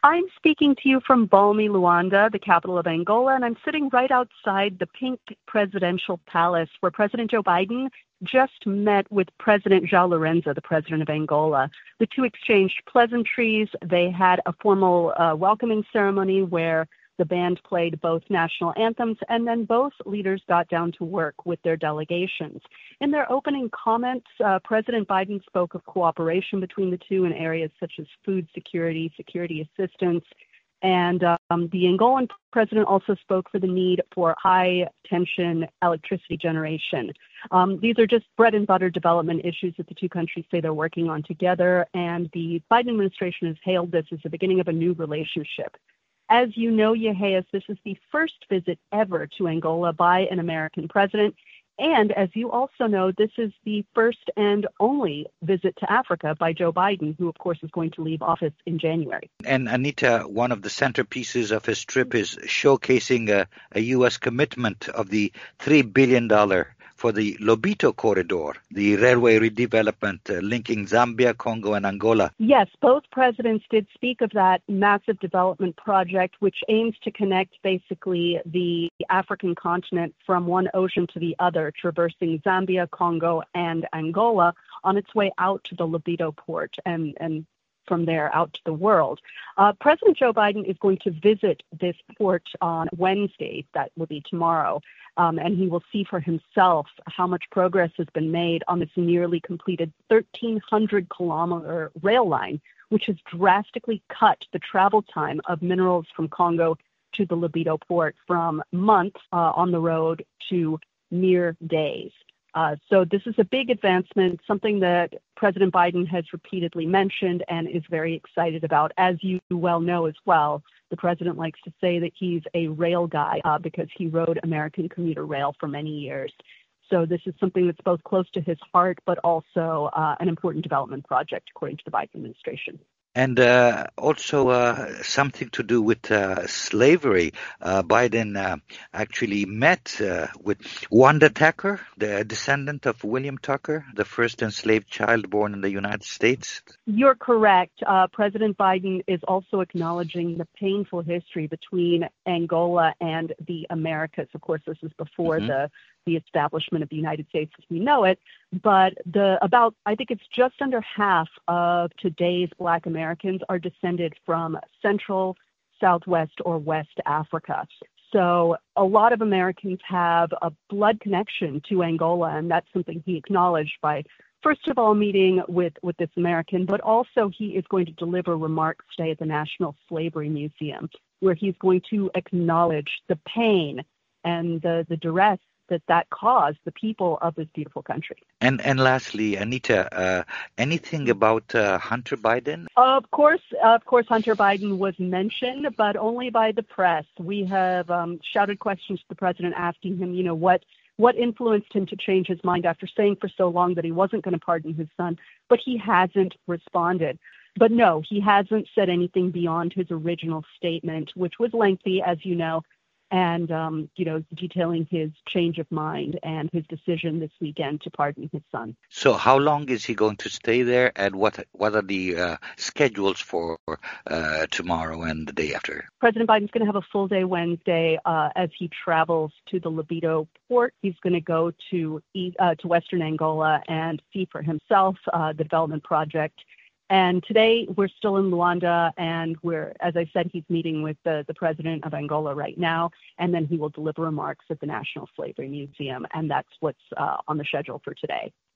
I'm speaking to you from balmy Luanda, the capital of Angola, and I'm sitting right outside the pink presidential palace where President Joe Biden just met with President João Lourenço, the president of Angola. The two exchanged pleasantries. They had a formal welcoming ceremony where the band played both national anthems, and then both leaders got down to work with their delegations. In their opening comments, President Biden spoke of cooperation between the two in areas such as food security, security assistance, and the Angolan president also spoke for the need for high-tension electricity generation. These are just bread and butter development issues that the two countries say they're working on together, and the Biden administration has hailed this as the beginning of a new relationship. As you know, Yehias, this is the first visit ever to Angola by an American president. And as you also know, this is the first and only visit to Africa by Joe Biden, who, of course, is going to leave office in January. And Anita, one of the centerpieces of his trip is showcasing a U.S. commitment of the $3 billion for the Lobito Corridor, the railway redevelopment linking Zambia, Congo, and Angola. Yes, both presidents did speak of that massive development project, which aims to connect basically the African continent from one ocean to the other, traversing Zambia, Congo, and Angola on its way out to the Lobito port and from there out to the world. President Joe Biden is going to visit this port on Wednesday, that will be tomorrow, and he will see for himself how much progress has been made on this nearly completed 1,300-kilometer rail line, which has drastically cut the travel time of minerals from Congo to the Lobito port from months on the road to mere days. So this is a big advancement, something that President Biden has repeatedly mentioned and is very excited about. As you well know as well, the president likes to say that he's a rail guy because he rode American commuter rail for many years. So this is something that's both close to his heart, but also an important development project, according to the Biden administration. And also something to do with slavery. Biden actually met with Wanda Tucker, the descendant of William Tucker, the first enslaved child born in the United States. You're correct. President Biden is also acknowledging the painful history between Angola and the Americas. Of course, this is before the establishment of the United States as we know it, but I think it's just under half of today's Black Americans are descended from Central, Southwest, or West Africa. So a lot of Americans have a blood connection to Angola, and that's something he acknowledged by, first of all, meeting with this American, but also he is going to deliver remarks today at the National Slavery Museum, where he's going to acknowledge the pain and the duress that caused the people of this beautiful country. And lastly, Anita, anything about Hunter Biden? Of course, Hunter Biden was mentioned, but only by the press. We have shouted questions to the president asking him, what influenced him to change his mind after saying for so long that he wasn't going to pardon his son, but he hasn't responded. But no, he hasn't said anything beyond his original statement, which was lengthy, as you know, and, detailing his change of mind and his decision this weekend to pardon his son. So how long is he going to stay there, and what are the schedules for tomorrow and the day after? President Biden's going to have a full day Wednesday as he travels to the Lobito port. He's going to go to Western Angola and see for himself the development project. And today we're still in Luanda, and as I said, he's meeting with the president of Angola right now, and then he will deliver remarks at the National Slavery Museum, and that's what's on the schedule for today.